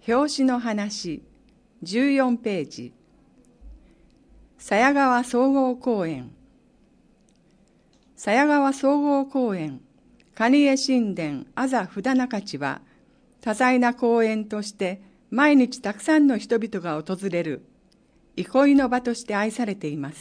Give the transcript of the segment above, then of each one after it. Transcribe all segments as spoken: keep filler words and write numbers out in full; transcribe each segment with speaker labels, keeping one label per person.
Speaker 1: 表紙の話じゅうよんページ。鞘川総合公園。鞘川総合公園蟹江神殿あざ札中地は多彩な公園として毎日たくさんの人々が訪れる憩いの場として愛されています。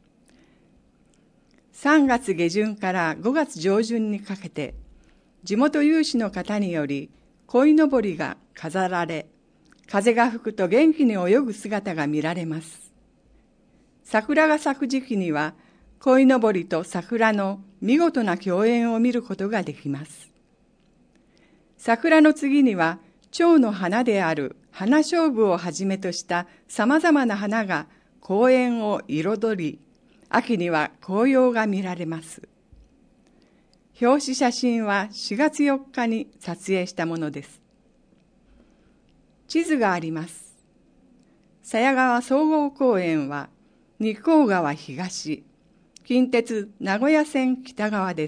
Speaker 1: さんがつげじゅんからごがつじょうじゅんにかけて地元有志の方により鯉のぼりが飾られ、風が吹くと元気に泳ぐ姿が見られます。桜が咲く時期には鯉のぼりと桜の見事な共演を見ることができます。桜の次には蝶の花である花菖蒲をはじめとしたさまざまな花が公園を彩り、秋には紅葉が見られます。表紙写真はしがつよっかに撮影したものです。地図があります。鞘川総合公園は日光川東、近鉄名古屋線北側です。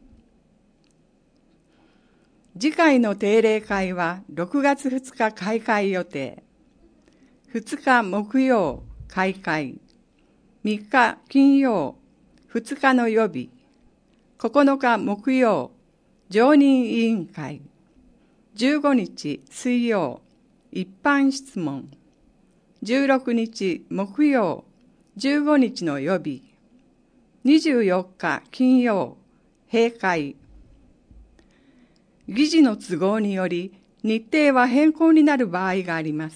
Speaker 1: 次回の定例会はろくがつふつか開会予定。ふつか木曜開会、みっか金曜、ふつかの予備、ここのか木曜常任委員会、じゅうごにち水曜一般質問、じゅうろくにち木曜じゅうごにちの予備、にじゅうよっか金曜閉会。議事の都合により日程は変更になる場合があります。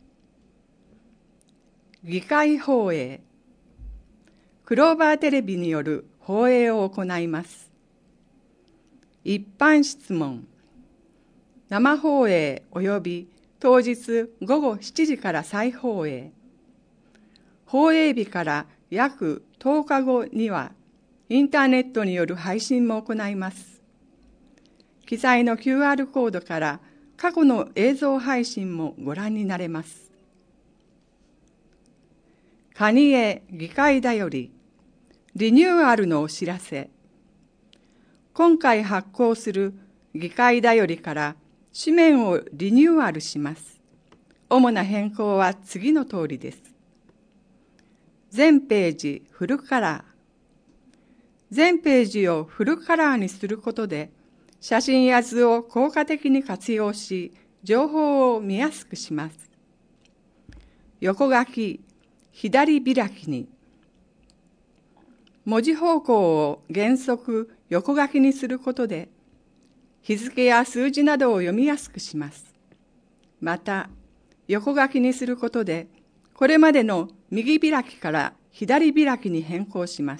Speaker 1: 議会放映。クローバーテレビによる放映を行います。一般質問。生放映及び当日ごごしちじから再放映。放映日から約とおかごにはインターネットによる配信も行います。記載の キューアール コードから過去の映像配信もご覧になれます。蟹江議会だよりリニューアルのお知らせ。今回発行する議会だよりから紙面をリニューアルします。主な変更は次の通りです。全ページフルカラー。全ページをフルカラーにすることで、写真や図を効果的に活用し、情報を見やすくします。横書き、左開きに。文字方向を原則横書きにすることで、日付や数字などを読みやすくします。また、横書きにすることで、これまでの右開きから左開きに変更します。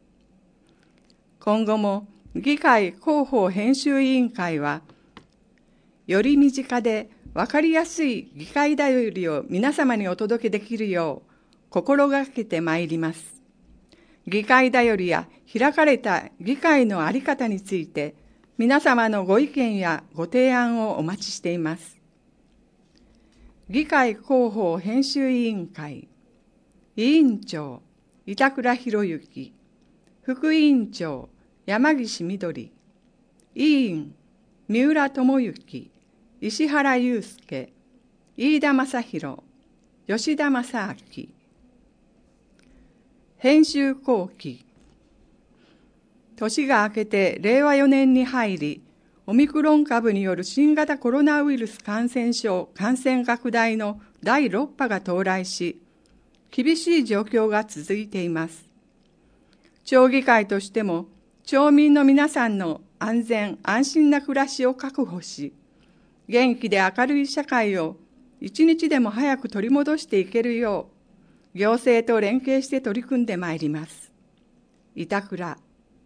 Speaker 1: 今後も議会広報編集委員会は、より身近で分かりやすい議会だよりを皆様にお届けできるよう心がけてまいります。議会だよりや開かれた議会のあり方について、皆様のご意見やご提案をお待ちしています。議会広報編集委員会委員長板倉博之、副委員長山岸みどり、委員三浦智之、石原祐介、飯田正宏、吉田正明。編集後期。年が明けてれいわよねんに入り、オミクロン株による新型コロナウイルス感染症感染拡大のだいろっぱが到来し、厳しい状況が続いています。町議会としても、町民の皆さんの安全安心な暮らしを確保し、元気で明るい社会を一日でも早く取り戻していけるよう、行政と連携して取り組んでまいります。板倉。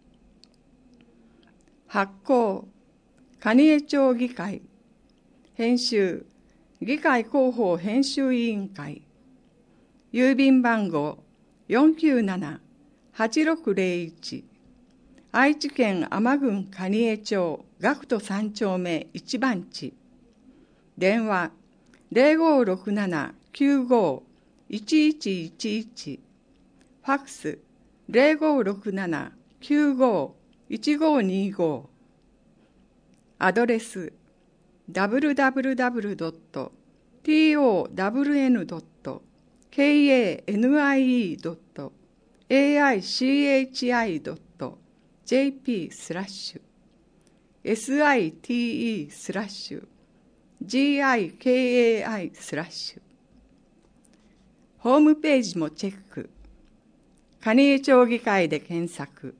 Speaker 1: 発行蟹江町議会。編集議会広報編集委員会。郵便番号 よんきゅうななはちろくぜろいち、愛知県天郡蟹江町学徒さんちょうめいちばんち。電話ぜろごろくななきゅうごいちいちいちいち。ファックスぜろごろくななきゅうごいちごにご。アドレスダブリューダブリューダブリュードットトウエヌドットケーエーエヌアイイードットエーアイシーエイチアイドットジェーピースラッシュ エスアイティーイー スラッシュ ジーアイケーエーアイ スラッシュ。ホームページもチェック。蟹江町議会で検索。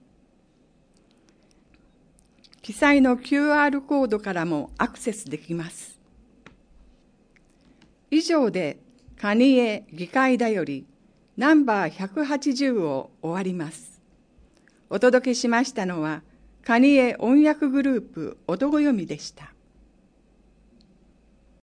Speaker 1: 記載の キューアール コードからもアクセスできます。以上で蟹江議会だよりナンバーひゃくはちじゅうを終わります。お届けしましたのは蟹江音訳グループ音ごよみでした。